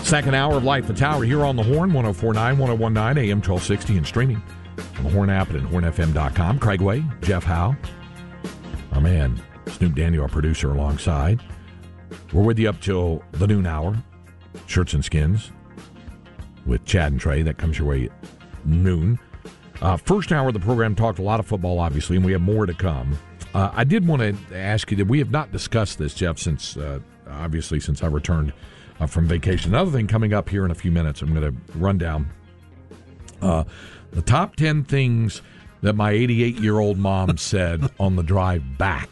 Second hour of Light the Tower here on the Horn, 104.9, 101.9, AM 1260, and streaming on the Horn app and at hornfm.com. Craig Way, Jeff Howe, our man, Snoop Daniel, our producer, alongside. We're with you up till the noon hour. Shirts and Skins with Chad and Trey. That comes your way at noon. First hour of the program talked a lot of football, obviously, and we have more to come. I did want to ask you that we have not discussed this, Jeff, since I returned from vacation. Another thing coming up here in a few minutes, I'm going to run down the top 10 things that my 88-year-old mom said on the drive back,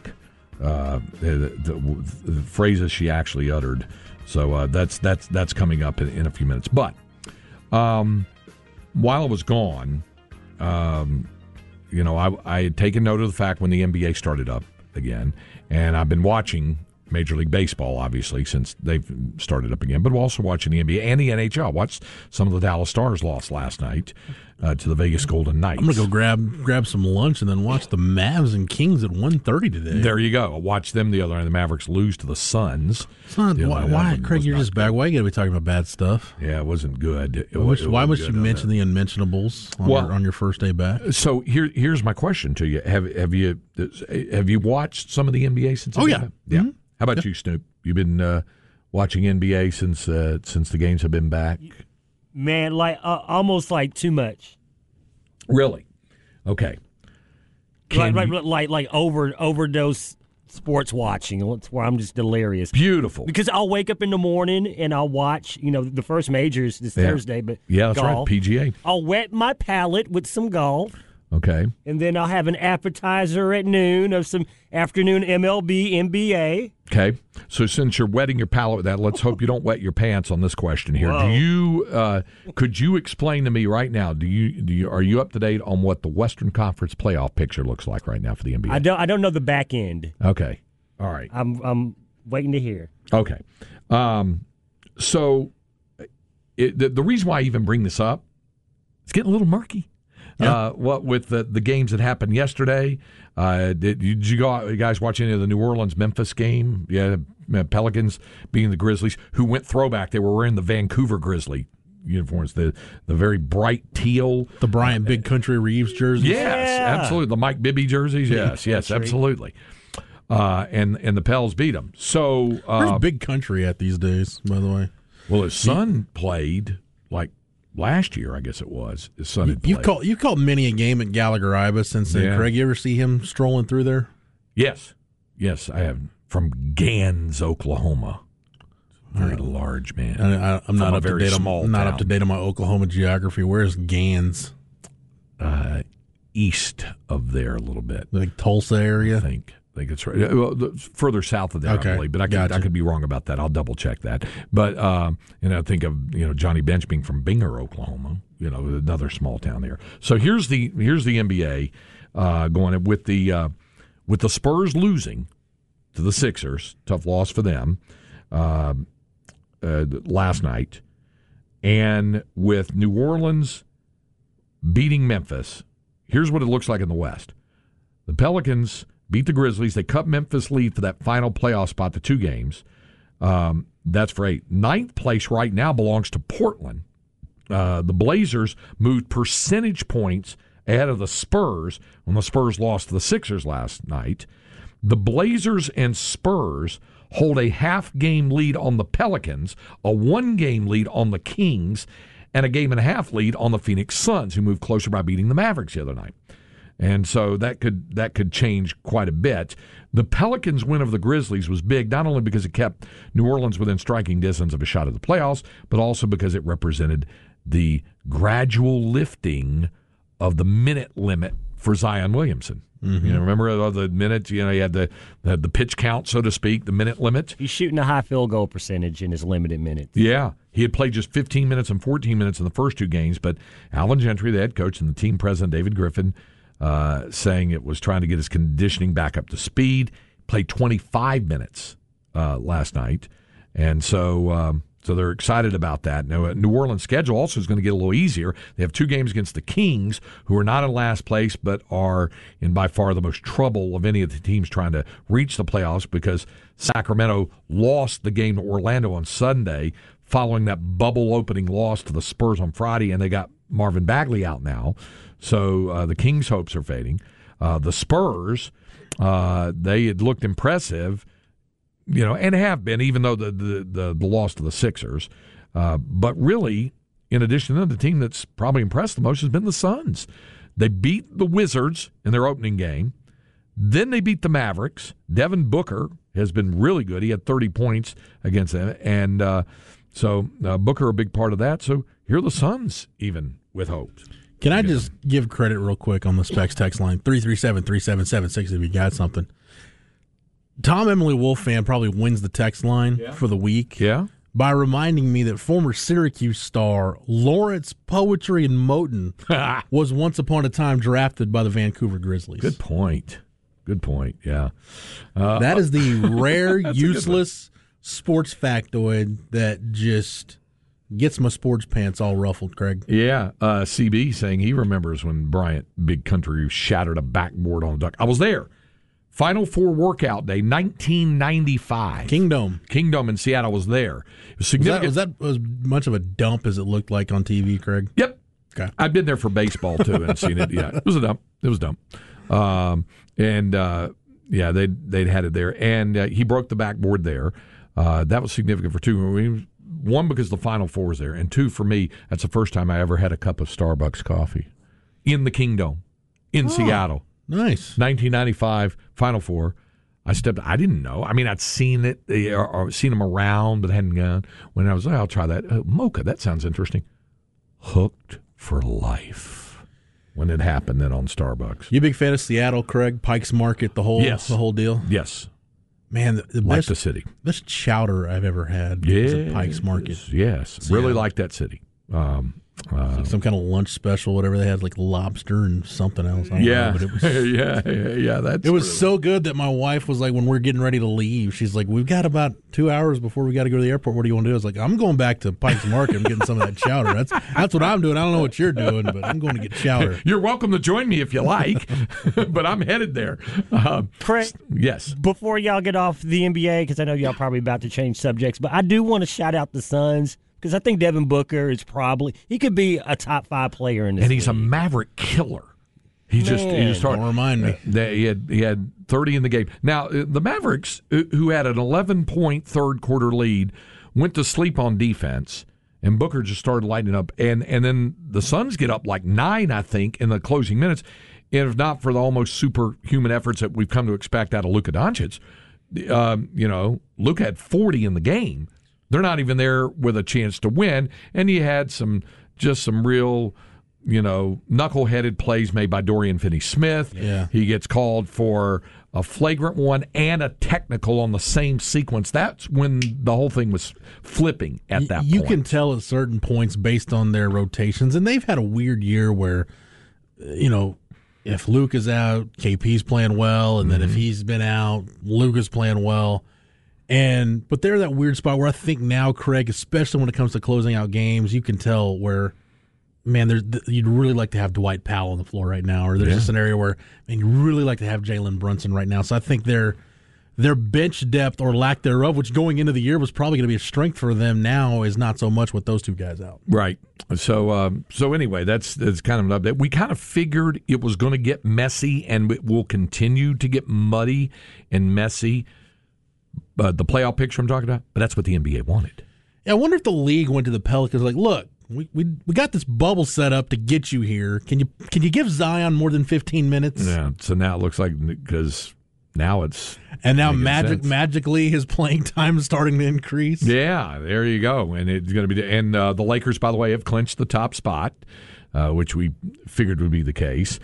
the phrases she actually uttered. So that's coming up in a few minutes. But while I was gone, I had taken note of the fact when the NBA started up again, and I've been watching Major League Baseball, obviously, since they've started up again, but we're also watching the NBA and the NHL. Watched some of the Dallas Stars lost last night to the Vegas Golden Knights. I'm going to go grab some lunch and then watch the Mavs and Kings at 1:30 today. There you go. I watched them the other night. The Mavericks lose to the Suns. It's not, why, Craig, you're just back. Why are you going to be talking about bad stuff? Yeah, it wasn't good. Why must you mention the unmentionables on your first day back? So here's my question to you. Have you watched some of the NBA since? Oh, yeah. Yeah. Mm-hmm. How about you, Snoop? You've been watching NBA since the games have been back? Man, almost like too much. Really? Okay. Like overdose sports watching. It's where I'm just delirious. Beautiful. Because I'll wake up in the morning and I'll watch, the first majors this Thursday, but yeah, that's golf. right, PGA. I'll wet my palate with some golf. Okay. And then I'll have an appetizer at noon of some afternoon MLB, NBA. Okay. So since you're wetting your palate with that, let's hope you don't wet your pants on this question here. Whoa. Do you could you explain to me right now, are you up to date on what the Western Conference playoff picture looks like right now for the NBA? I don't know the back end. Okay. All right. I'm waiting to hear. Okay. So the reason why I even bring this up, it's getting a little murky. Yeah. What with the games that happened yesterday? Did you guys watch any of the New Orleans-Memphis game? Yeah, Pelicans beating the Grizzlies, who went throwback. They were wearing the Vancouver Grizzly uniforms, the very bright teal. The Bryant Big Country Reeves jerseys. Yes, absolutely. The Mike Bibby jerseys. Yes, absolutely. And the Pels beat them. So where's Big Country at these days, by the way? Well, his son played last year, I guess it was. His son had played. You've called many a game at Gallagher-Iba since then, Craig. You ever see him strolling through there? Yes, I have. From Gans, Oklahoma. Very large man. I'm not up to date on my Oklahoma geography. Where's Gans? East of there a little bit. Like Tulsa area? I think it's right. Well, further south of there, okay. I believe. But I could be wrong about that. I'll double check that. But I think of Johnny Bench being from Binger, Oklahoma. Another small town there. So here's the NBA going with the Spurs losing to the Sixers. Tough loss for them last night, and with New Orleans beating Memphis. Here's what it looks like in the West. The Pelicans beat the Grizzlies. They cut Memphis' lead for that final playoff spot to 2 games. That's for 8. 9th place right now belongs to Portland. The Blazers moved percentage points ahead of the Spurs when the Spurs lost to the Sixers last night. The Blazers and Spurs hold a half-game lead on the Pelicans, a 1-game lead on the Kings, and a 1.5-game lead on the Phoenix Suns, who moved closer by beating the Mavericks the other night. And so that could change quite a bit. The Pelicans' win of the Grizzlies was big, not only because it kept New Orleans within striking distance of a shot at the playoffs, but also because it represented the gradual lifting of the minute limit for Zion Williamson. Mm-hmm. Remember the minutes? He had the pitch count, so to speak, the minute limit. He's shooting a high field goal percentage in his limited minutes. Yeah, he had played just 15 minutes and 14 minutes in the first 2 games, but Alvin Gentry, the head coach, and the team president, David Griffin, saying it was trying to get his conditioning back up to speed. Played 25 minutes last night, and so they're excited about that. Now, New Orleans' schedule also is going to get a little easier. They have 2 games against the Kings, who are not in last place, but are in by far the most trouble of any of the teams trying to reach the playoffs, because Sacramento lost the game to Orlando on Sunday following that bubble opening loss to the Spurs on Friday, and they got Marvin Bagley out now. So the Kings' hopes are fading. The Spurs, they had looked impressive, and have been, even though the loss to the Sixers. But really, in addition to the team that's probably impressed the most has been the Suns. They beat the Wizards in their opening game. Then they beat the Mavericks. Devin Booker has been really good. He had 30 points against them. And so Booker a big part of that. So here are the Suns even with hopes. Can I just give credit real quick on the Specs text line? 337-3776 if you got something. Tom Emily Wolf fan probably wins the text line for the week. Yeah. By reminding me that former Syracuse star Lawrence Poetry and Moten was once upon a time drafted by the Vancouver Grizzlies. Good point. Yeah. That is the rare, useless sports factoid that just gets my sports pants all ruffled, Craig. Yeah. CB saying he remembers when Bryant, big country, shattered a backboard on a duck. I was there. Final Four workout day, 1995. Kingdom in Seattle was there. It was significant. Was that as much of a dump as it looked like on TV, Craig? Yep. Okay. I've been there for baseball, too, and seen it. Yeah, it was a dump. They'd had it there. And he broke the backboard there. That was significant for two. One, because the Final Four was there. And two, for me, that's the first time I ever had a cup of Starbucks coffee in the Kingdom in Seattle. Nice. 1995 Final Four. I didn't know. I mean, I'd seen it or seen them around, but hadn't gone. When I was like, I'll try that. Mocha, that sounds interesting. Hooked for life when it happened then on Starbucks. You a big fan of Seattle, Craig? Pike's Market, the whole deal? Yes. Man, the best, the city. Best chowder I've ever had was at Pike's Market. Yes. Seattle. Really like that city. Like some kind of lunch special, whatever they had, like lobster and something else. I don't know, but it was, it was so good that my wife was like, when we're getting ready to leave, she's like, "We've got about 2 hours before we got to go to the airport. What do you want to do?" I was like, "I'm going back to Pike's Market. I'm getting some of that chowder. That's what I'm doing. I don't know what you're doing, but I'm going to get chowder." You're welcome to join me if you like, but I'm headed there. Craig, yes. Before y'all get off the NBA, because I know y'all probably about to change subjects, but I do want to shout out the Suns. Because I think Devin Booker is he could be a top 5 player in this. And he's league. a Maverick killer. He just don't remind me. He had 30 in the game. Now the Mavericks, who had an 11-point third quarter lead, went to sleep on defense, and Booker just started lighting up. And then the Suns get up like 9, I think, in the closing minutes. And if not for the almost superhuman efforts that we've come to expect out of Luka Doncic, Luka had 40 in the game. They're not even there with a chance to win, and you had some real, knuckleheaded plays made by Dorian Finney-Smith. Yeah. He gets called for a flagrant one and a technical on the same sequence. That's when the whole thing was flipping at that point. You can tell at certain points based on their rotations, and they've had a weird year where, if Luke is out, KP's playing well, and then if he's been out, Luke is playing well. But they're that weird spot where I think now, Craig, especially when it comes to closing out games, you can tell where, man, you'd really like to have Dwight Powell on the floor right now, or there's a scenario where, man, you'd really like to have Jalen Brunson right now. So I think their bench depth or lack thereof, which going into the year was probably going to be a strength for them now, is not so much with those two guys out. Right. So anyway, that's kind of an update. We kind of figured it was going to get messy, and it will continue to get muddy and messy. The playoff picture I'm talking about, but that's what the NBA wanted. Yeah, I wonder if the league went to the Pelicans like, look, we got this bubble set up to get you here. Can you give Zion more than 15 minutes? Yeah. So now it looks like because now it's magically his playing time is starting to increase. Yeah, there you go, and it's going to be. And the Lakers, by the way, have clinched the top spot, which we figured would be the case,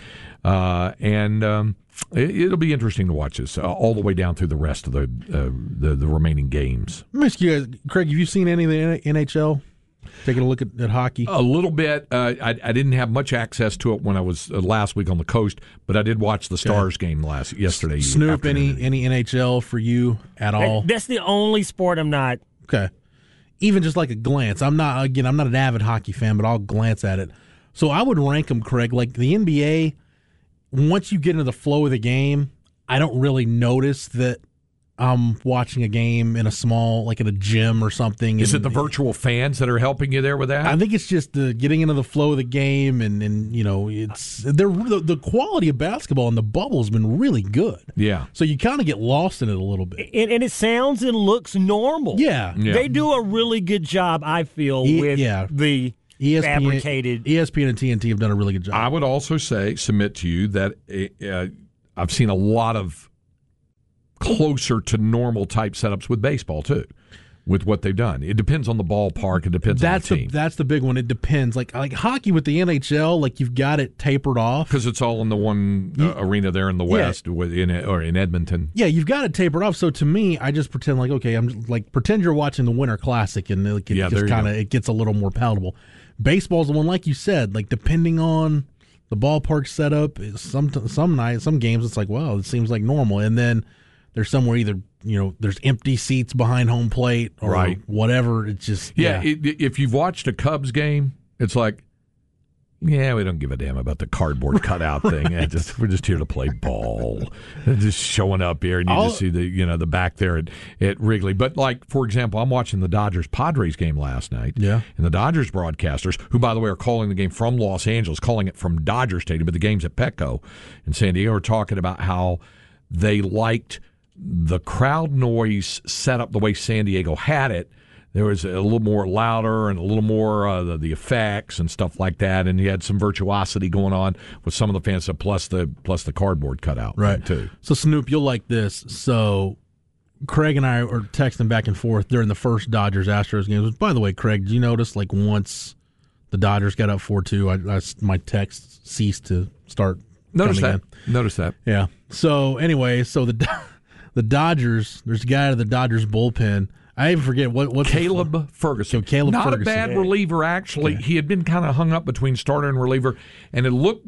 It'll be interesting to watch this all the way down through the rest of the remaining games. Let me ask you guys, Craig, have you seen any of the NHL? Taking a look at hockey? A little bit. I didn't have much access to it when I was last week on the coast, but I did watch the Stars game yesterday. Snoop, any NHL for you at all? That's the only sport I'm not. Okay. Even just like a glance. I'm not an avid hockey fan, but I'll glance at it. So I would rank them, Craig, like the NBA. Once you get into the flow of the game, I don't really notice that I'm watching a game in a small, like in a gym or something. Is it the virtual fans that are helping you there with that? I think it's just the getting into the flow of the game, and you know, it's the quality of basketball in the bubble has been really good. Yeah. So you kind of get lost in it a little bit. And it sounds and looks normal. Yeah. They do a really good job, I feel, with the fabricated. ESPN and TNT have done a really good job. I would also submit to you that I've seen a lot of closer to normal type setups with baseball too, with what they've done. It depends on the ballpark. It depends on the team. That's the big one. It depends. Like hockey with the NHL, like you've got it tapered off because it's all in the one arena there in the West, or in Edmonton. Yeah, you've got it tapered off. So to me, I just pretend like, okay, I'm like pretend you're watching the Winter Classic, and it gets a little more palatable. Baseball's the one, like you said, like depending on the ballpark setup. Some nights, some games, it's like, wow, it seems like normal, and then there's somewhere either, you know, there's empty seats behind home plate or whatever. It's just if you've watched a Cubs game, it's like, yeah, we don't give a damn about the cardboard cutout thing. We're just here to play ball. Just showing up here, and you just see the back there at Wrigley. But like, for example, I'm watching the Dodgers Padres game last night. Yeah, and the Dodgers broadcasters, who by the way are calling the game from Los Angeles, calling it from Dodger Stadium, but the game's at Petco in San Diego, are talking about how they liked the crowd noise set up the way San Diego had it. There was a little more louder and a little more the effects and stuff like that, and you had some virtuosity going on with some of the fans, plus the cardboard cutout, right? Too. So Snoop, you'll like this. So Craig and I were texting back and forth during the first Dodgers-Astros game. By the way, Craig, did you notice like once the Dodgers got up 4-2, my texts ceased to start? Notice that. Yeah. So anyway, the Dodgers, there's a guy out of the Dodgers bullpen. I even forget what Caleb Ferguson. So Caleb Not Ferguson. a bad reliever, actually. Yeah. He had been kind of hung up between starter and reliever, and it looked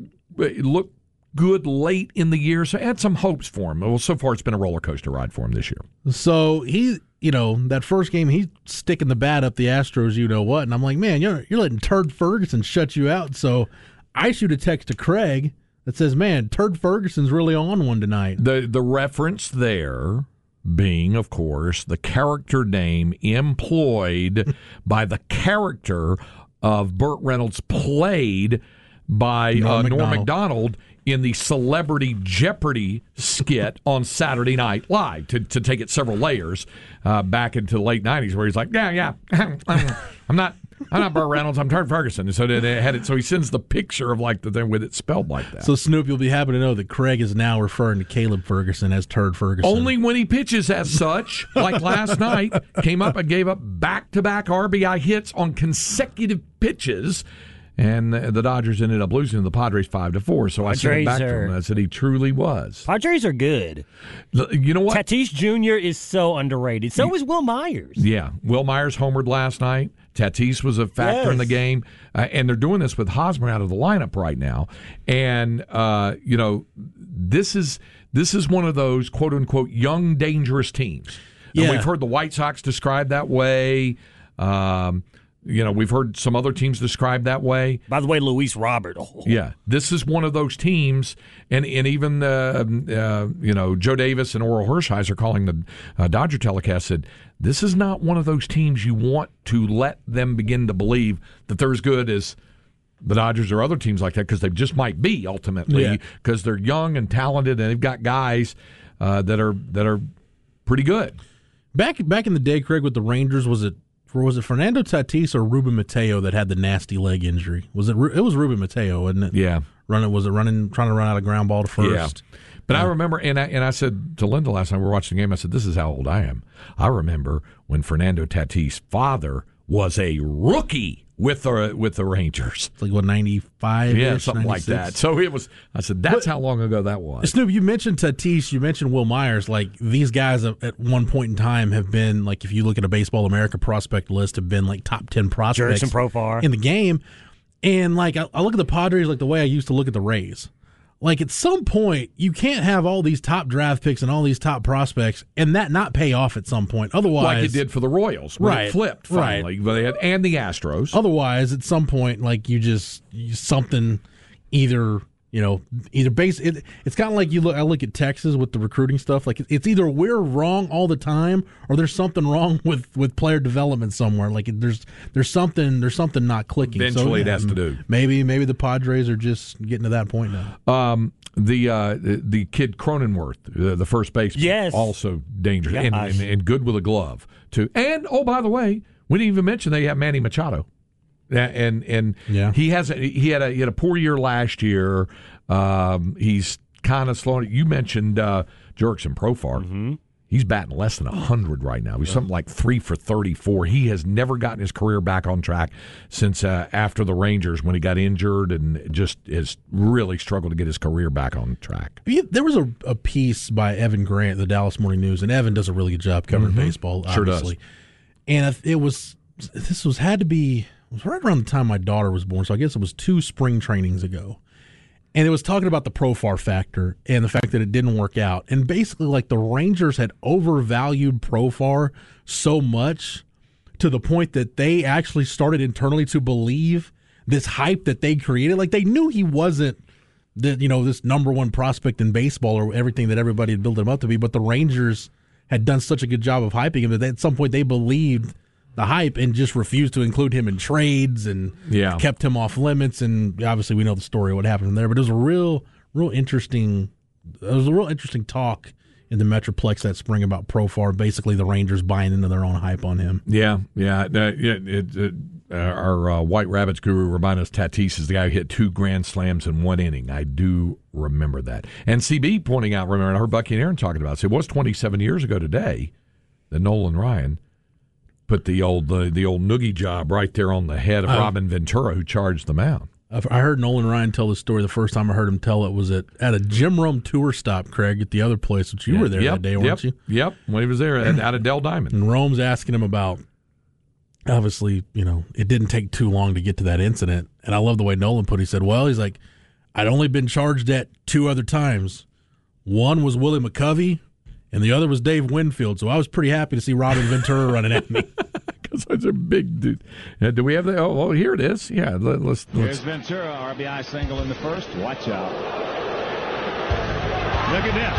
good late in the year, so I had some hopes for him. Well, so far it's been a roller coaster ride for him this year. So he, that first game, he's sticking the bat up the Astros, you know what, and I'm like, man, you're letting Turd Ferguson shut you out. So I shoot a text to Craig that says, man, Turd Ferguson's really on one tonight. The reference there being, of course, the character name employed by the character of Burt Reynolds, played by Norm Macdonald in the Celebrity Jeopardy skit on Saturday Night Live, to take it several layers back into the late 90s, where he's like, yeah, I'm not Burt Reynolds, I'm Turd Ferguson. So they had it. So he sends the picture of like the thing with it spelled like that. So Snoop, you'll be happy to know that Craig is now referring to Caleb Ferguson as Turd Ferguson. Only when he pitches as such. Like last night, came up and gave up back-to-back RBI hits on consecutive pitches. And the Dodgers ended up losing to the Padres 5-4. So I sent it back to him. I said he truly was. Padres are good. You know what? Tatis Jr. is so underrated. So is Will Myers. Yeah. Will Myers homered last night. Tatis was a factor in the game. And they're doing this with Hosmer out of the lineup right now. And, this is one of those, quote-unquote, young, dangerous teams. Yeah. And we've heard the White Sox described that way. We've heard some other teams described that way. By the way, Luis Robert. Oh. Yeah, this is one of those teams, and even Joe Davis and Oral Hershiser calling the Dodger telecast said, this is not one of those teams you want to let them begin to believe that they're as good as the Dodgers or other teams like that, because they just might be ultimately, because they're young and talented and they've got guys that are pretty good. Back in the day, Craig, with the Rangers, was it Fernando Tatis or Ruben Mateo that had the nasty leg injury? It was Ruben Mateo, wasn't it? Yeah. Trying to run out a ground ball to first? Yeah. But I remember, and I said to Linda last time we were watching the game, I said, this is how old I am. I remember when Fernando Tatis' father was a rookie with the Rangers. It's like, what, 95? Yeah, something 96? Like that. So it was, I said, that's how long ago that was. Snoop, you mentioned Tatis, you mentioned Will Myers. Like, these guys at one point in time have been, like, if you look at a Baseball America prospect list, have been like top 10 prospects in the game. And, like, I look at the Padres like the way I used to look at the Rays. Like, at some point, you can't have all these top draft picks and all these top prospects and that not pay off at some point. Otherwise, like it did for the Royals, when it flipped finally. Right. And the Astros. Otherwise, at some point, like, something either, either it's kind of like I look at Texas with the recruiting stuff. Like it's either we're wrong all the time, or there's something wrong with player development somewhere. Like there's something not clicking. Eventually, it has to do. Maybe the Padres are just getting to that point now. The kid Cronenworth, the first baseman, yes, also dangerous and good with a glove too. And by the way, we didn't even mention they have Manny Machado. And he had a poor year last year. He's kind of slowing. You mentioned Jurickson Profar. Mm-hmm. He's batting less than 100 right now. He's something like 3 for 34. He has never gotten his career back on track since after the Rangers when he got injured and just has really struggled to get his career back on track. There was a piece by Evan Grant, the Dallas Morning News, and Evan does a really good job covering baseball, obviously. Sure does. And it was right around the time my daughter was born, so I guess it was 2 spring trainings ago. And it was talking about the Profar factor and the fact that it didn't work out. And basically, like, the Rangers had overvalued Profar so much to the point that they actually started internally to believe this hype that they created. Like, they knew he wasn't this number one prospect in baseball or everything that everybody had built him up to be, but the Rangers had done such a good job of hyping him that at some point they believed the hype and just refused to include him in trades and kept him off limits. And obviously we know the story of what happened there, but it was a real interesting talk in the Metroplex that spring about Profar, basically the Rangers buying into their own hype on him. Our White Rabbits guru reminded us Tatis is the guy who hit 2 grand slams in 1 inning. I do remember that. And CB pointing out, remember, I heard Bucky and Aaron talking about it. It was 27 years ago today that Nolan Ryan put the old noogie job right there on the head of Robin Ventura, who charged the mound. I heard Nolan Ryan tell the story. The first time I heard him tell it was at a Jim Rome tour stop, Craig, at the other place, which you were there that day, weren't you? Yep, when he was there out of Dell Diamond. And Rome's asking him about, obviously, it didn't take too long to get to that incident. And I love the way Nolan put it. He said, he's like, I'd only been charged at 2 other times. One was Willie McCovey, and the other was Dave Winfield. So I was pretty happy to see Robin Ventura running at me. Because those are big dudes. Do we have the? Oh, here it is. Yeah, let's. Here's Ventura, RBI single in the first. Watch out. Look at this.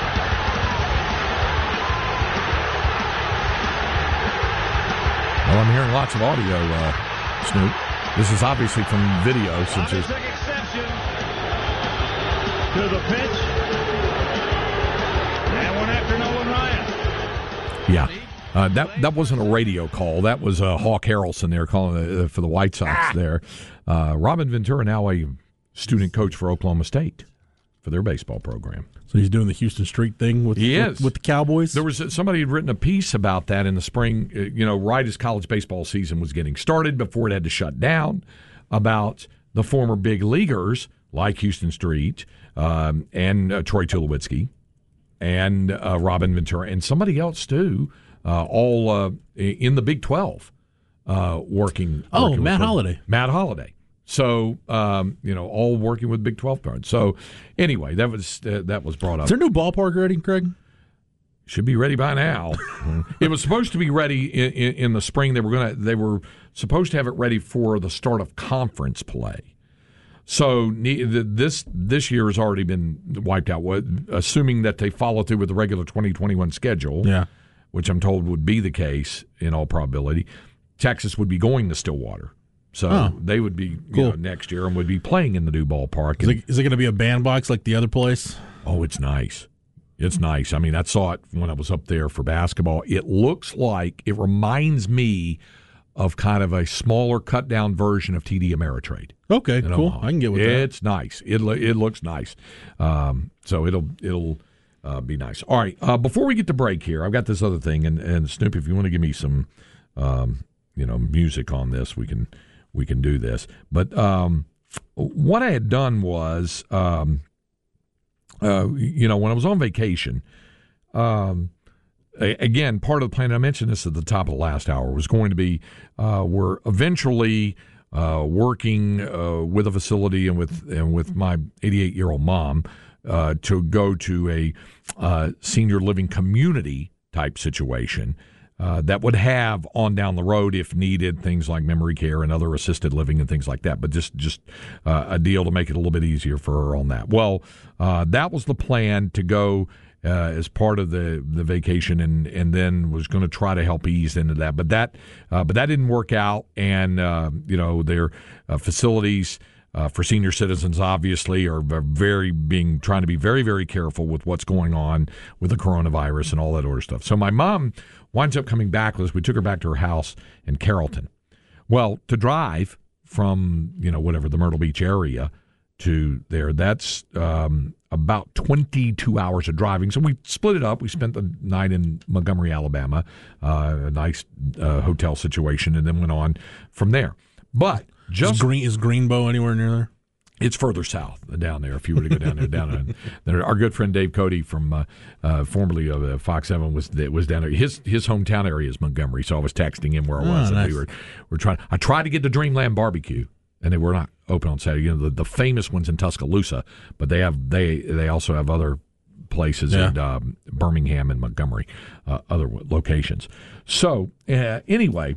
Well, I'm hearing lots of audio, Snoop. This is obviously from video. Since there's exception to the pitch. And one after Nolan Ryan. Yeah. That wasn't a radio call. That was Hawk Harrelson there calling for the White Sox there. Robin Ventura, now a student coach for Oklahoma State for their baseball program. So he's doing the Houston Street thing with the Cowboys? There was somebody had written a piece about that in the spring, right as college baseball season was getting started, before it had to shut down, about the former big leaguers like Houston Street and Troy Tulowitzki and Robin Ventura and somebody else too, all in the Big 12 working. Matt Holliday. Matt Holliday. So, all working with Big 12 cards. So, anyway, that was brought up. Is there a new ballpark ready, Craig? Should be ready by now. It was supposed to be ready in the spring. They were supposed to have it ready for the start of conference play. So this year has already been wiped out. Assuming that they follow through with the regular 2021 schedule, which I'm told would be the case in all probability, Texas would be going to Stillwater. So they would be next year and would be playing in the new ballpark. Is it going to be a bandbox like the other place? Oh, it's nice. It's nice. I mean, I saw it when I was up there for basketball. It reminds me of kind of a smaller, cut-down version of TD Ameritrade. Okay, cool. Omaha. I can get with that. It's nice. It looks nice. So it'll be nice. All right. Before we get to break here, I've got this other thing, and Snoop, if you want to give me some, music on this, we can do this. But what I had done was, when I was on vacation, again, part of the plan, I mentioned this at the top of the last hour, was going to be we're eventually working with a facility and with my 88-year-old mom to go to a senior living community type situation that would have on down the road, if needed, things like memory care and other assisted living and things like that. But just a deal to make it a little bit easier for her on that. Well, that was the plan, to go as part of the vacation, and then was going to try to help ease into that. But that didn't work out, and their facilities for senior citizens obviously are trying to be very, very careful with what's going on with the coronavirus and all that other stuff. So my mom winds up coming back with us. We took her back to her house in Carrollton. Well, to drive from whatever, the Myrtle Beach area to there, that's about 22 hours of driving. So we split it up. We spent the night in Montgomery, Alabama, a nice hotel situation, and then went on from there. But is Greenbow anywhere near there? It's further south down there. If you were to go down there, our good friend Dave Cody from formerly of Fox 7 was down there. His hometown area is Montgomery, so I was texting him where I was. Nice. And we were trying. I tried to get to Dreamland Barbecue, and they were not open on Saturday. The famous ones in Tuscaloosa, but they also have other places in Birmingham and Montgomery, other locations. So anyway,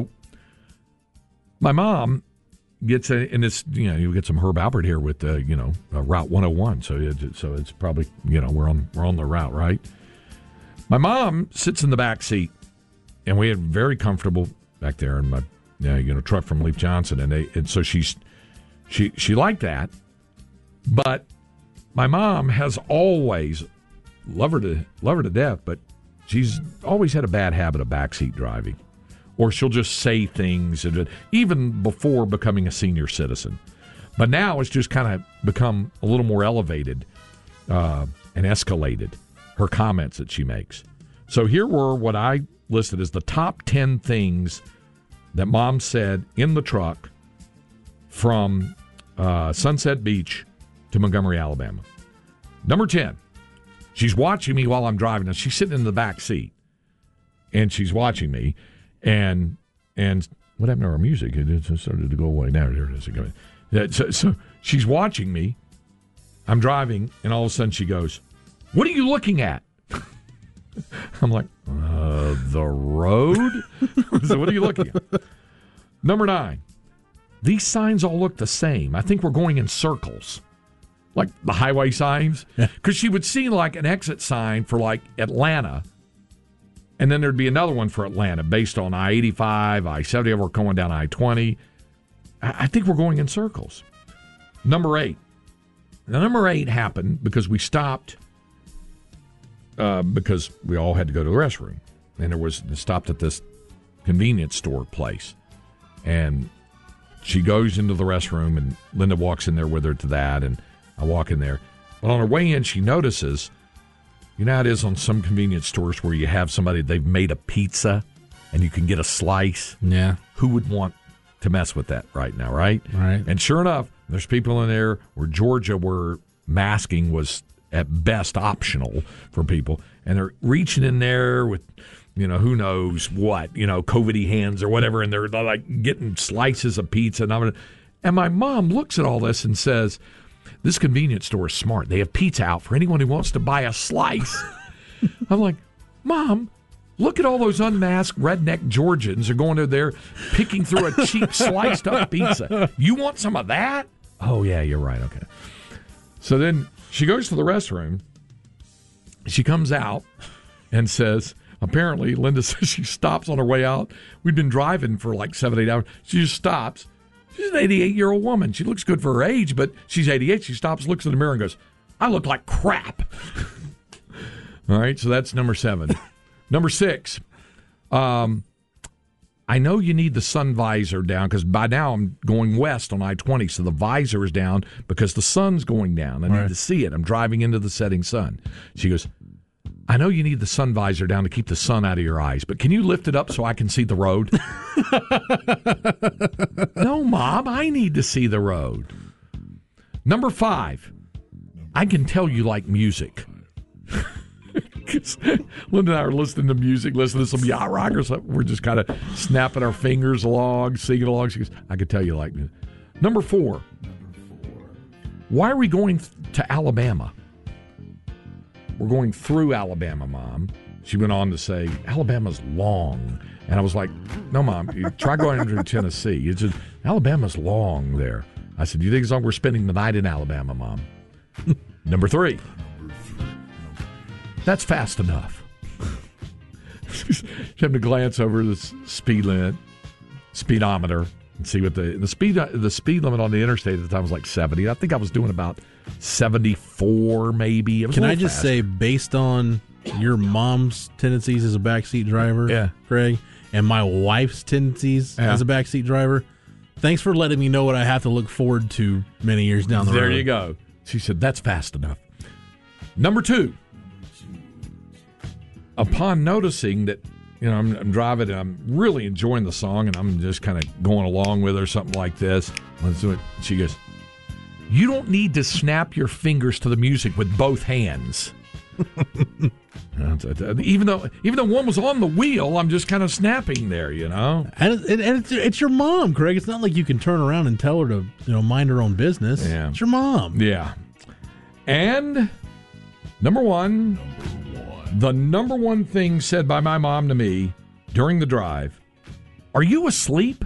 my mom gets and it's you get some Herb Alpert here with Route 101. So it's probably we're on the route, right? My mom sits in the back seat, and we had very comfortable back there in my truck from Leif Johnson, and so she liked that. But my mom has always love her to death, but she's always had a bad habit of backseat driving. Or she'll just say things, even before becoming a senior citizen. But now it's just kind of become a little more elevated and escalated, her comments that she makes. So here were what I listed as the top 10 things that Mom said in the truck from Sunset Beach to Montgomery, Alabama. Number 10, she's watching me while I'm driving. Now, she's sitting in the back seat, and she's watching me. And what happened to our music? It started to go away. Now there it is. So she's watching me. I'm driving, and all of a sudden she goes, "What are you looking at?" I'm like, "The road." So what are you looking at? Number 9, these signs all look the same. I think we're going in circles, like the highway signs, because she would see like an exit sign for like Atlanta. And then there'd be another one for Atlanta based on I-85, I-70, we're going down I-20. I think we're going in circles. Number 8. Now, number 8 happened because we stopped because we all had to go to the restroom. And stopped at this convenience store place. And she goes into the restroom, and Linda walks in there with her to that, and I walk in there. But on her way in, she notices... You know how it is on some convenience stores where you have somebody, they've made a pizza and you can get a slice? Yeah. Who would want to mess with that right now, right? Right. And sure enough, there's people in there where Georgia, where masking was at best optional for people, and they're reaching in there with, who knows what, COVID-y hands or whatever, and they're like getting slices of pizza. And my mom looks at all this and says, "This convenience store is smart. They have pizza out for anyone who wants to buy a slice." I'm like, "Mom, look at all those unmasked redneck Georgians are going over there picking through a cheap sliced up pizza. You want some of that?" "Oh, yeah, you're right. Okay." So then she goes to the restroom. She comes out and says, apparently, Linda says she stops on her way out. We'd been driving for like 7-8 hours. She just stops. She's an 88-year-old woman. She looks good for her age, but she's 88. She stops, looks in the mirror, and goes, "I look like crap." All right, so that's number 7. Number 6, I know you need the sun visor down, because by now I'm going west on I-20, so the visor is down because the sun's going down. I need to see it. I'm driving into the setting sun. She goes, "I know you need the sun visor down to keep the sun out of your eyes, but can you lift it up so I can see the road?" "No, Mom, I need to see the road." Number 5, I can tell you like music. Linda and I are listening to music, listening to some yacht rock or something. We're just kind of snapping our fingers along, singing along. She goes, "I can tell you like music." Number 4, why are we going to Alabama? "We're going through Alabama, Mom." she went on to say, Alabama's long. And I was like, no, Mom, you try going into Tennessee. It's just, Alabama's long there. I said, you think it's long? We're spending the night in Alabama, Mom. Number 3. That's fast enough. She had to glance over the speed limit, speedometer, and see what the speed limit on the interstate at the time was like 70. I think I was doing about 74, maybe. Can I just say, based on your mom's tendencies as a backseat driver, Craig, and my wife's tendencies as a backseat driver, thanks for letting me know what I have to look forward to many years down the road. There you go. She said, that's fast enough. Number 2. Upon noticing that, I'm driving and I'm really enjoying the song and I'm just kind of going along with her, something like this. She goes, you don't need to snap your fingers to the music with both hands. Even though one was on the wheel, I'm just kind of snapping there, And it's your mom, Craig. It's not like you can turn around and tell her to mind her own business. Yeah. It's your mom. Yeah. And number one, the number one thing said by my mom to me during the drive, are you asleep?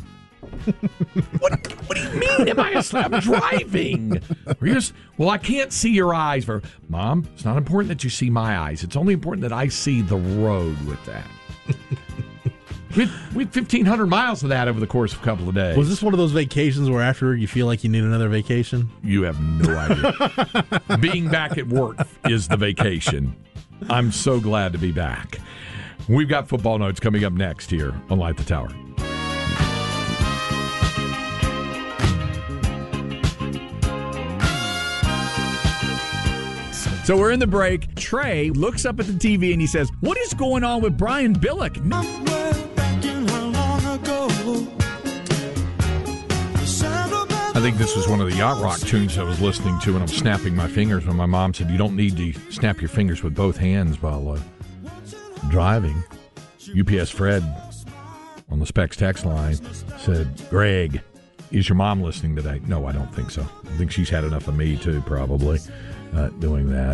What do you mean? Am I asleep? I'm driving. Well, I can't see your eyes. Mom, it's not important that you see my eyes. It's only important that I see the road with that. We had 1,500 miles of that over the course of a couple of days. Was this one of those vacations where after you feel like you need another vacation? You have no idea. Being back at work is the vacation. I'm so glad to be back. We've got football notes coming up next here on Light the Tower. So we're in the break. Trey looks up at the TV and he says, what is going on with Brian Billick? I think this was one of the yacht rock tunes I was listening to when I was snapping my fingers when my mom said, you don't need to snap your fingers with both hands while driving. UPS Fred on the Specs text line said, Greg, is your mom listening today? No, I don't think so. I think she's had enough of me too, probably, doing that.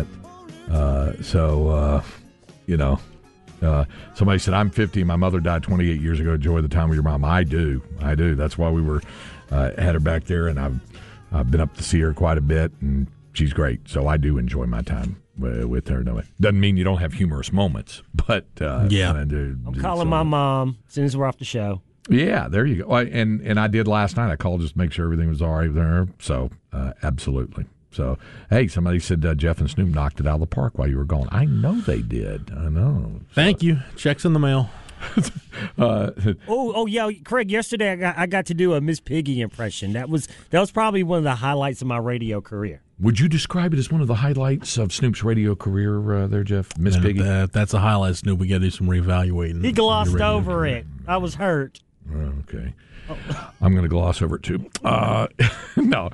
Somebody said, I'm 50. My mother died 28 years ago. Enjoy the time with your mom. I do. That's why we were had her back there, and I've been up to see her quite a bit, and she's great. So I do enjoy my time with her. No, it doesn't mean you don't have humorous moments, but I'm calling my mom as soon as we're off the show. Yeah, there you go. And I did last night. I called just to make sure everything was all right with her. So absolutely. So, hey, somebody said Jeff and Snoop knocked it out of the park while you were gone. I know they did. I know. Thank you. Check's in the mail. Yeah, Craig. Yesterday I got to do a Miss Piggy impression. That was probably one of the highlights of my radio career. Would you describe it as one of the highlights of Snoop's radio career, there, Jeff? Miss Piggy. That's a highlight, Snoop. We got to do some reevaluating. He glossed over it. I was hurt. Okay. I'm going to gloss over it too. No.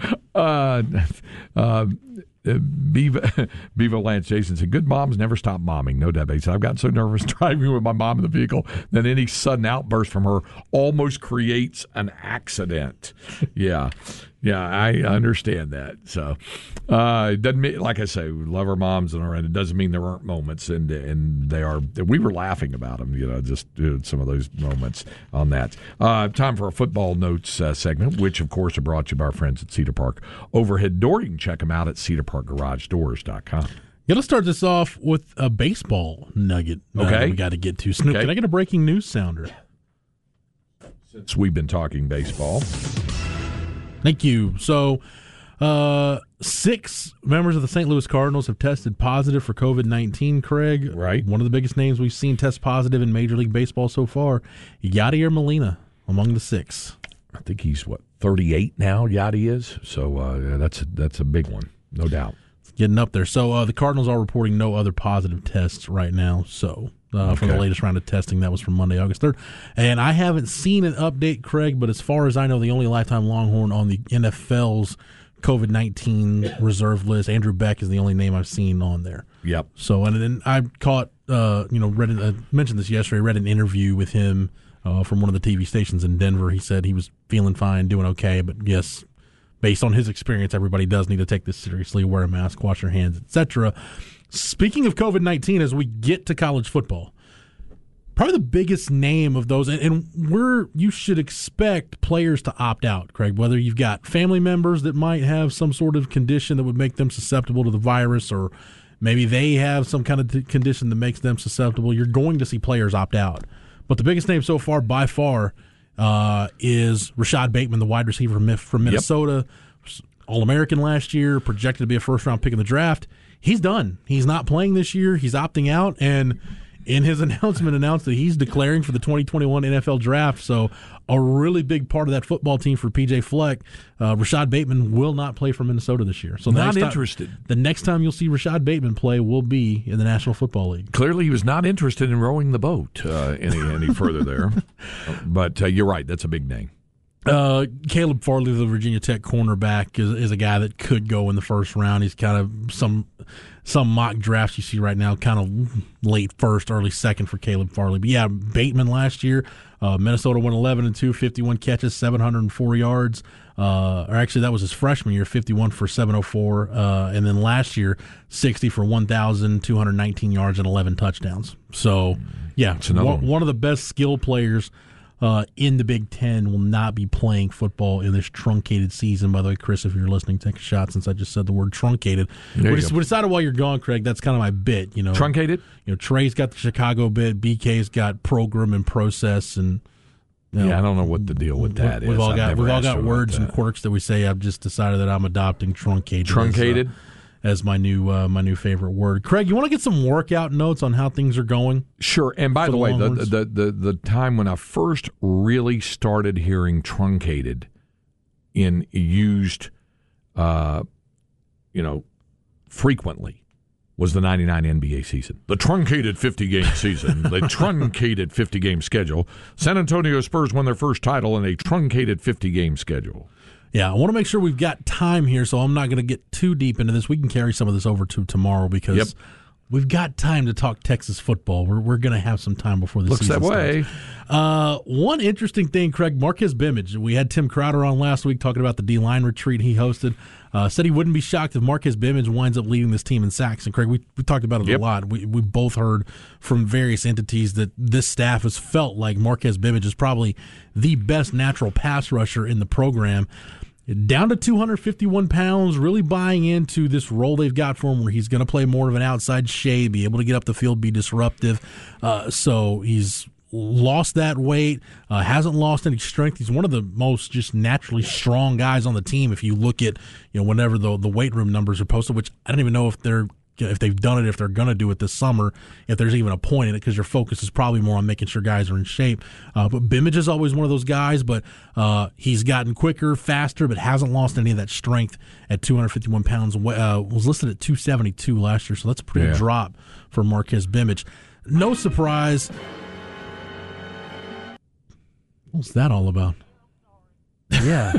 Bevo Lance Jason said, good moms never stop momming. No doubt. He said, I've gotten so nervous driving with my mom in the vehicle that any sudden outburst from her almost creates an accident. Yeah, I understand that. So it doesn't mean, like I say, we love our moms, and it doesn't mean there aren't moments, and they are. We were laughing about them, just some of those moments on that. Time for a football notes segment, which of course are brought to you by our friends at Cedar Park Overhead Door. You can check them out at cedarparkgaragedoors.com. Yeah, let's start this off with a baseball nugget. Okay, we got to get to. Snoop, Can I get a breaking news sounder? Since we've been talking baseball. Thank you. So, 6 members of the St. Louis Cardinals have tested positive for COVID-19, Craig. Right. One of the biggest names we've seen test positive in Major League Baseball so far, Yadier Molina, among the 6. I think he's, 38 now, Yadi is. So that's a big one, no doubt. Getting up there. So the Cardinals are reporting no other positive tests right now. So from the latest round of testing, that was from Monday, August 3rd. And I haven't seen an update, Craig, but as far as I know, the only lifetime Longhorn on the NFL's COVID-19 reserve list, Andrew Beck, is the only name I've seen on there. Yep. So, and then I caught, mentioned this yesterday, read an interview with him from one of the TV stations in Denver. He said he was feeling fine, doing okay, but yes, based on his experience, everybody does need to take this seriously, wear a mask, wash your hands, etc. Speaking of COVID-19, as we get to college football, probably the biggest name of those, and you should expect players to opt out, Craig, whether you've got family members that might have some sort of condition that would make them susceptible to the virus, or maybe they have some kind of condition that makes them susceptible. You're going to see players opt out. But the biggest name so far, by far, is Rashad Bateman, the wide receiver from Minnesota, All-American last year, projected to be a first-round pick in the draft. He's done. He's not playing this year. He's opting out, and in his announcement announced that he's declaring for the 2021 NFL Draft. So a really big part of that football team for P.J. Fleck. Rashad Bateman will not play for Minnesota this year. So not interested. The next time you'll see Rashad Bateman play will be in the National Football League. Clearly he was not interested in rowing the boat any further there. But you're right. That's a big name. Caleb Farley, the Virginia Tech cornerback, is a guy that could go in the first round. He's kind of some mock drafts you see right now, kind of late first, early second for Caleb Farley. But yeah, Bateman last year, Minnesota went 11-2, 51 catches, 704 yards. Or actually, that was his freshman year, 51 for 704. And then last year, 60 for 1,219 yards and 11 touchdowns. So yeah, one of the best skill players in the Big Ten will not be playing football in this truncated season. By the way, Chris, if you're listening, take a shot since I just said the word truncated. We decided while you're gone, Craig, that's kind of my bit. Truncated? Trey's got the Chicago bit, BK's got program and process, and I don't know what the deal with that is. We've all got words and quirks that we say. I've just decided that I'm adopting truncated. Truncated? As my new favorite word. Craig, you want to get some workout notes on how things are going? Sure. And by the way, the time when I first really started hearing truncated used frequently was the 99 NBA season. The truncated 50-game season, the truncated 50-game schedule. San Antonio Spurs won their first title in a truncated 50-game schedule. Yeah, I want to make sure we've got time here, so I'm not going to get too deep into this. We can carry some of this over to tomorrow because we've got time to talk Texas football. We're going to have some time before the season starts. Looks that way. One interesting thing, Craig, Marquez Bimage. We had Tim Crowder on last week talking about the D-line retreat he hosted. Said he wouldn't be shocked if Marquez Bimage winds up leading this team in sacks. And, Craig, we talked about it a lot. We both heard from various entities that this staff has felt like Marquez Bimage is probably the best natural pass rusher in the program. Down to 251 pounds, really buying into this role they've got for him where he's going to play more of an outside shade, be able to get up the field, be disruptive. So he's lost that weight, hasn't lost any strength. He's one of the most just naturally strong guys on the team. If you look at, whenever the weight room numbers are posted, which I don't even know if they've done it, if they're going to do it this summer, if there's even a point in it, because your focus is probably more on making sure guys are in shape. But Bimage is always one of those guys, but he's gotten quicker, faster, but hasn't lost any of that strength at 251 pounds. Was listed at 272 last year, so that's a pretty good drop for Marquez Bimage. No surprise. What's that all about? Yeah.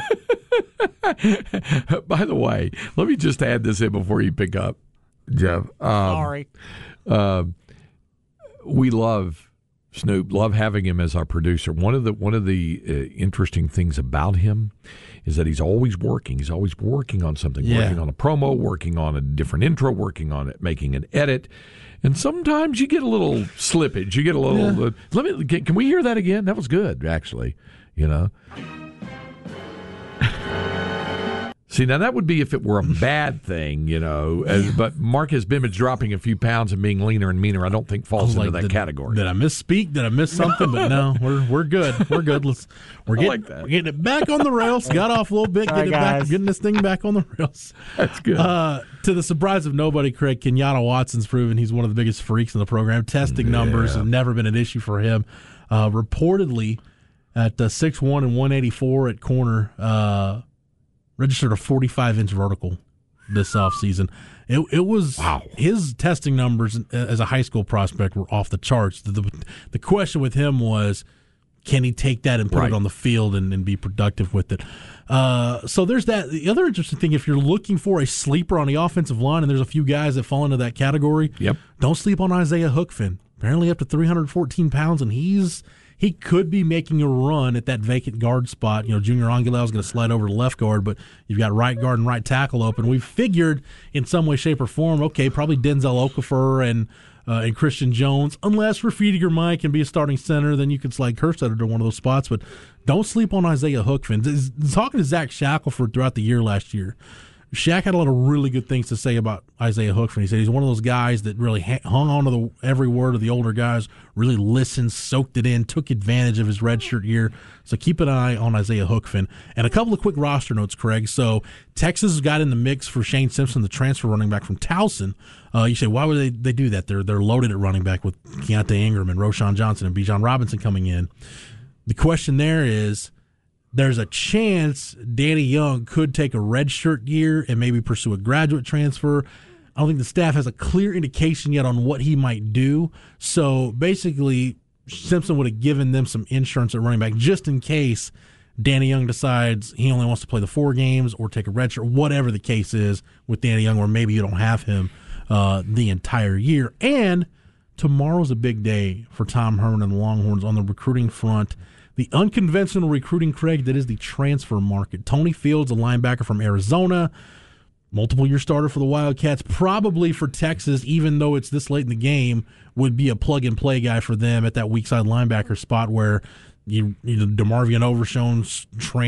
By the way, let me just add this in before you pick up, Jeff. Sorry. We love Snoop, love having him as our producer. One of the interesting things about him is that he's always working. He's always working on something, working on a promo, working on a different intro, working on it, making an edit. And sometimes you get a little slippage. You get a little. Can we hear that again? That was good, actually. See, now that would be if it were a bad thing, but Marquez Bimage dropping a few pounds and being leaner and meaner, I don't think falls into that category. Did I misspeak? Did I miss something? But no, we're good. We're good. We're getting it back on the rails. Got off a little bit, getting this thing back on the rails. That's good. To the surprise of nobody, Craig, Kenyatta Watson's proven he's one of the biggest freaks in the program. Testing numbers have never been an issue for him. Reportedly, at 6'1" and 184 at corner, registered a 45-inch vertical this offseason. It was his testing numbers as a high school prospect were off the charts. The question with him was, can he take that and put it on the field and be productive with it? So there's that. The other interesting thing, if you're looking for a sleeper on the offensive line, and there's a few guys that fall into that category, don't sleep on Isaiah Hookfin. Apparently up to 314 pounds, and he's he could be making a run at that vacant guard spot. Junior Angulau is going to slide over to left guard, but you've got right guard and right tackle open. We figured in some way, shape, or form, okay, probably Denzel Okafor and Christian Jones, unless Rafidi Girmay can be a starting center, then you could slide Kerstetter to one of those spots. But don't sleep on Isaiah Hookfin. Talking to Zach Shackelford throughout the year last year, Shaq had a lot of really good things to say about Isaiah Hookfin. He said he's one of those guys that really hung on to every word of the older guys, really listened, soaked it in, took advantage of his redshirt year. So keep an eye on Isaiah Hookfin. And a couple of quick roster notes, Craig. So Texas got in the mix for Shane Simpson, the transfer running back from Towson. You say, why would they do that? They're loaded at running back with Keontae Ingram and Roshan Johnson and Bijan Robinson coming in. The question there is, there's a chance Danny Young could take a redshirt year and maybe pursue a graduate transfer. I don't think the staff has a clear indication yet on what he might do. So basically, Simpson would have given them some insurance at running back just in case Danny Young decides he only wants to play the 4 games or take a redshirt, whatever the case is with Danny Young, or maybe you don't have him the entire year. And tomorrow's a big day for Tom Herman and the Longhorns on the recruiting front. The unconventional recruiting, Craig, that is the transfer market. Tony Fields, a linebacker from Arizona, multiple-year starter for the Wildcats, probably for Texas, even though it's this late in the game, would be a plug-and-play guy for them at that weak side linebacker spot where DeMarvion Overshone's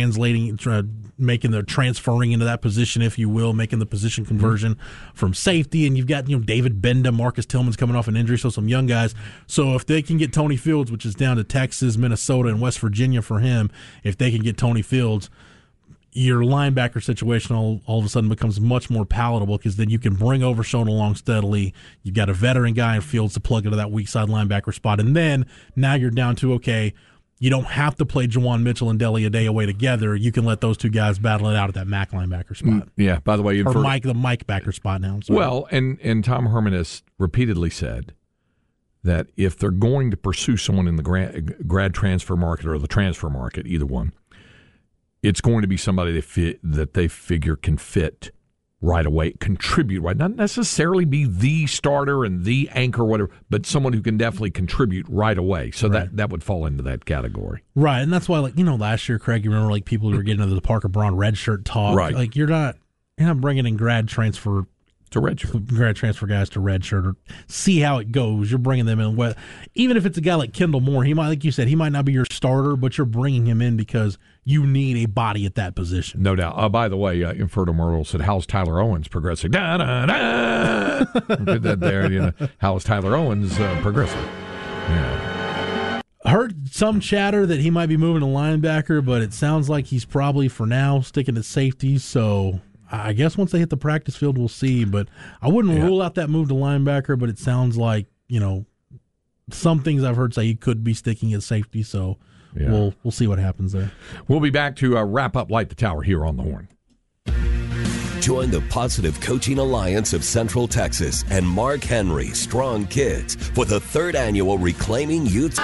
transferring into that position, if you will, making the position conversion from safety, and you've got David Benda, Marcus Tillman's coming off an injury, so some young guys. So if they can get Tony Fields, which is down to Texas, Minnesota, and West Virginia for him, if they can get Tony Fields, your linebacker situation all of a sudden becomes much more palatable, because then you can bring Overshone along steadily. You've got a veteran guy in Fields to plug into that weak side linebacker spot, and then now you're down to, okay, you don't have to play Juwan Mitchell and Deli Adeyaway together. You can let those two guys battle it out at that Mac linebacker spot. Yeah, by the way, or the Mike backer spot now. Well, and Tom Herman has repeatedly said that if they're going to pursue someone in the grad transfer market or the transfer market, either one, it's going to be somebody that they figure can fit right away, contribute right, not necessarily be the starter and the anchor, whatever, but someone who can definitely contribute right away. So right. that would fall into that category, right? And that's why, last year, Craig, you remember people who were getting into the Parker Braun redshirt talk, right? Like you're not bringing in grad transfer guys to redshirt, or see how it goes. You're bringing them in. Even if it's a guy like Kendall Moore, he might, like you said, he might not be your starter, but you're bringing him in because you need a body at that position. No doubt. By the way, Infertile Myrtle said, how's Tyler Owens progressing? Da, da, da. Did that there. How's Tyler Owens progressing? Yeah. Heard some chatter that he might be moving to linebacker, but it sounds like he's probably, for now, sticking at safety. So I guess once they hit the practice field, we'll see. But I wouldn't rule out that move to linebacker, but it sounds like, some things I've heard say he could be sticking at safety. So we'll see what happens there. We'll be back to wrap up Light the Tower here on The Horn. Join the Positive Coaching Alliance of Central Texas and Mark Henry Strong Kids for the 3rd annual Reclaiming Youth.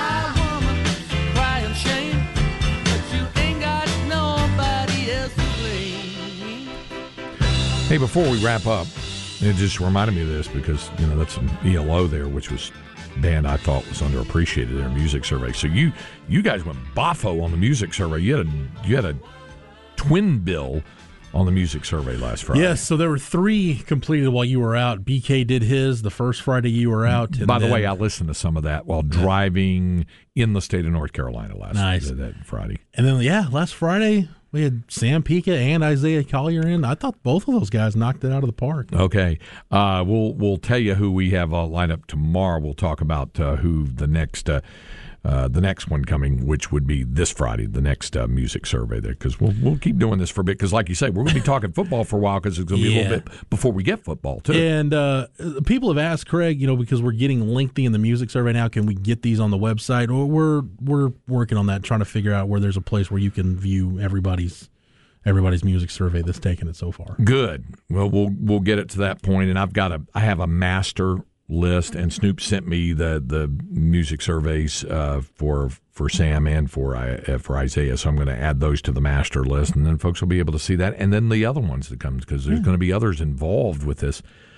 Hey, before we wrap up, it just reminded me of this because, that's some ELO there, which was a band I thought was underappreciated in their music survey. So you guys went boffo on the music survey. You had a twin bill on the music survey last Friday. Yes, so there were 3 completed while you were out. BK did his the first Friday you were out. By the way, I listened to some of that while driving in the state of North Carolina that Friday. And then, last Friday we had Sam Pika and Isaiah Collier in. I thought both of those guys knocked it out of the park. Okay. We'll tell you who we have lined up tomorrow. We'll talk about who the next one coming, which would be this Friday, the next music survey there, because we'll keep doing this for a bit, because like you say, we're going to be talking football for a while, because it's going to be a little bit before we get football too. And people have asked, Craig, because we're getting lengthy in the music survey now, can we get these on the website? We're working on that, trying to figure out where there's a place where you can view everybody's music survey that's taken it so far. Good. Well, we'll get it to that point, and I have a master list, and Snoop sent me the music surveys for Sam and for Isaiah, so I'm going to add those to the master list, and then folks will be able to see that, and then the other ones that come, because there's going to be others involved with this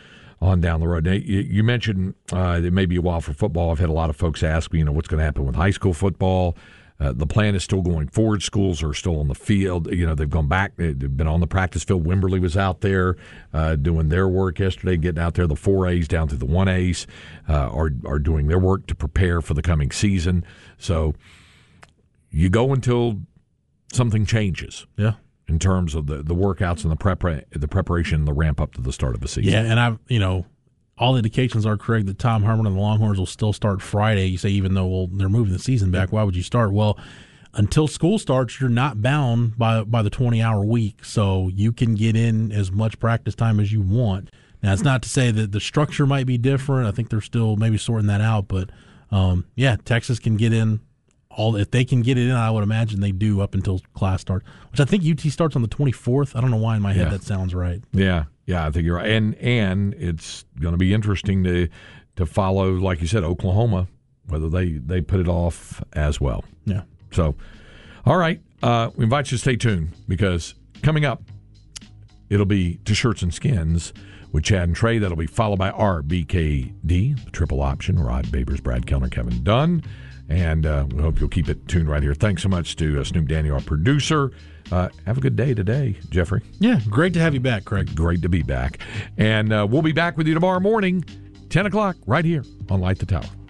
on down the road. Now, you mentioned it may be a while for football. I've had a lot of folks ask me, what's going to happen with high school football. The plan is still going forward. Schools are still on the field. They've gone back. They've been on the practice field. Wimberley was out there doing their work yesterday, getting out there. The 4As down to the 1As are doing their work to prepare for the coming season. So you go until something changes. Yeah. In terms of the workouts and the preparation and the ramp up to the start of the season. Yeah, and all the indications are correct that Tom Herman and the Longhorns will still start Friday. You say even though they're moving the season back, why would you start? Well, until school starts, you're not bound by the 20-hour week, so you can get in as much practice time as you want. Now, it's not to say that the structure might be different. I think they're still maybe sorting that out, but Texas can get in. If they can get it in, I would imagine they do up until class starts, which I think UT starts on the 24th. I don't know why in my head that sounds right. Yeah, I think you're right. And it's going to be interesting to follow, like you said, Oklahoma, whether they put it off as well. Yeah. So, all right, we invite you to stay tuned because coming up, it'll be To Shirts and Skins with Chad and Trey. That'll be followed by RBKD, the triple option, Rod Babers, Brad Kellner, Kevin Dunn. And we hope you'll keep it tuned right here. Thanks so much to Snoop Daniel, our producer. Have a good day today, Jeffrey. Yeah, great to have you back, Craig. Great to be back. And we'll be back with you tomorrow morning, 10 o'clock, right here on Light the Tower.